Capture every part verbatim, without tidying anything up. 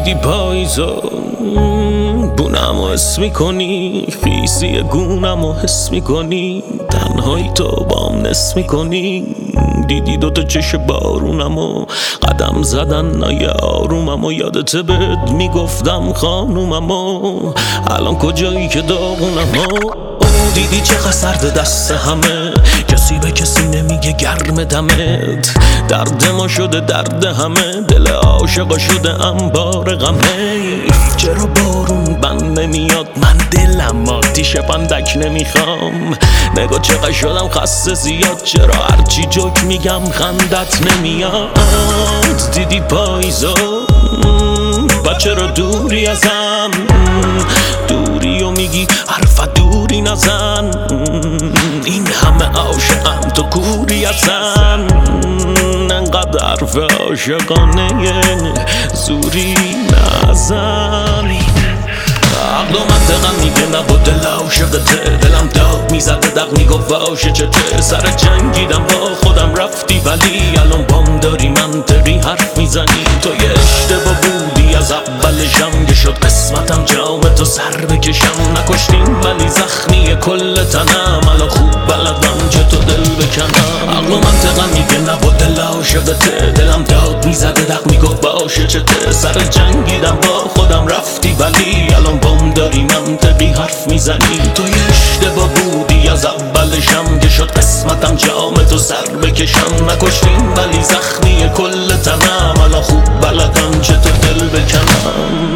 دیدی پاییزا بونم و حس میکنی، خیسی گونم و حس میکنی، تنهایی تو بام نس میکنی. دیدی دوتا چش بارونم و قدم زدن نای آرومم و یادت بد میگفتم خانومم و الان کجایی که داغونم و دیدی چقدر سرد دست همه، کسی به کسی نمیگه گرم دمت، درد ما شده درد همه، دل عاشقا شده انبار غمه. چرا بارون بند نمیاد، من دلم آتیش پندک نمیخوام، نگاه چقدر شدم خسته زیاد، چرا هرچی جوک میگم خندت نمیاد. دیدی پاییزا و چرا دوری ازم، دوری و میگی حرف دوری نزن، این همه عاشقم تو کوری ازن، انقدر حرف عاشقانه زوری نزن. عقل و منطقم میگه نبود دل عاشقته، دلم داد میزده دق میگفت واشه چته، سر جنگیدم با خودم رفتی ولی الان بام داری منطقی حرف میزنی. تو یه اشتباه بودی از اولشم که شد قسمتم جام تو سر بکشم، نکشتیم ولی زخمی کل تنم، الان خوب بلدم چه تو دل بکنم. عقل و منطقم میگه نبود دل عاشقته، دلم داد میزده دق میگفت باشه چته، سر جنگیدم با خودم رفتی ولی الان بام داری منطقی حرف میزنی. تو یه اشتباه بودی از اولشم که شد قسمتم جام تو سر بکشم، نکشتیم ولی زخمی کل تنم، الان خوب بلدم چه تو دل بکنم.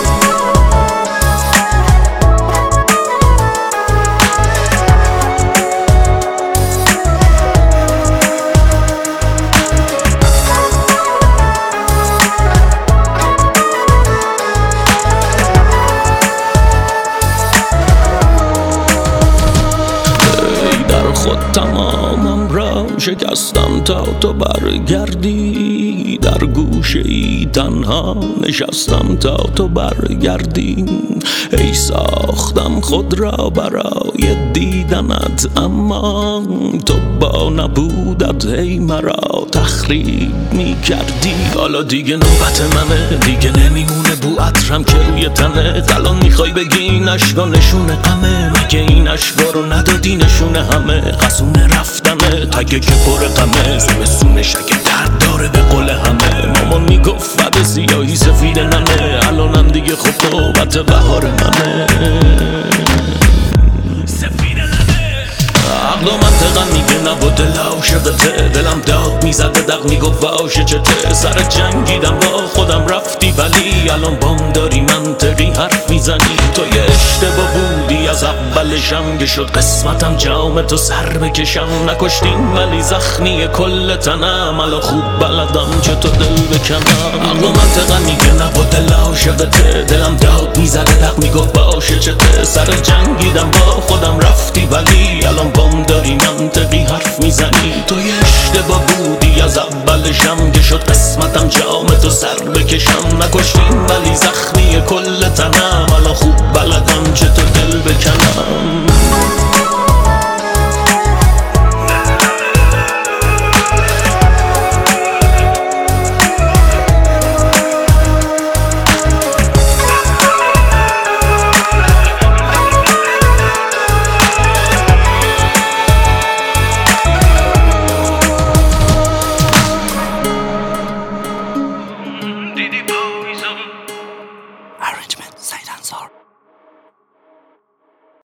خود تمامم را شکستم تا تو برگردی، در گوشه ای تنها نشستم تا تو برگردی. ای ساختم خود را برای دیدنت، اما تو با نبودت هی مرا تخریب می کردی. حالا دیگه نوبت منه، دیگه نمیمونه بو عطرم که روی تنه، الان میخوای بگی این اشکا نشونه غمه، مگه این اشکا رو ندادی نشونه همه، قصونه رفتنه تگه که پر غمه، زمستونش اگه درد داره به قول همه، مامان میگفت فد سیاهی سفید نمه، الانم دیگه خب نوبت بهار منه. عقل و منطقم میگه نبود دل عاشقته، دلم داد میزده دق میگفت واشه چته، سر جنگیدم با خودم رفتی ولی الان بام داری منطقی حرف میزنی. تو یه اشتباه بودی از اولشم که شد قسمتم جام تو سر بکشم، نکشتیم ولی زخمی کل تنم، الان خوب بلدم چه تو دل بکنم. عقل و منطقم میگه نبود دل عاشقته، دلم داد میزده دق میگفت باشه چته، سر جنگیدم با خودم رفتی ولی الان بام داری منطقی حرف میزنی. تو یه اشتباه بودی از اولشم که شد قسمتم جام تو سر بکشم، نکشتیم ولی زخمی کل تنم، الان خوب بلدم چه تو دل بکنم.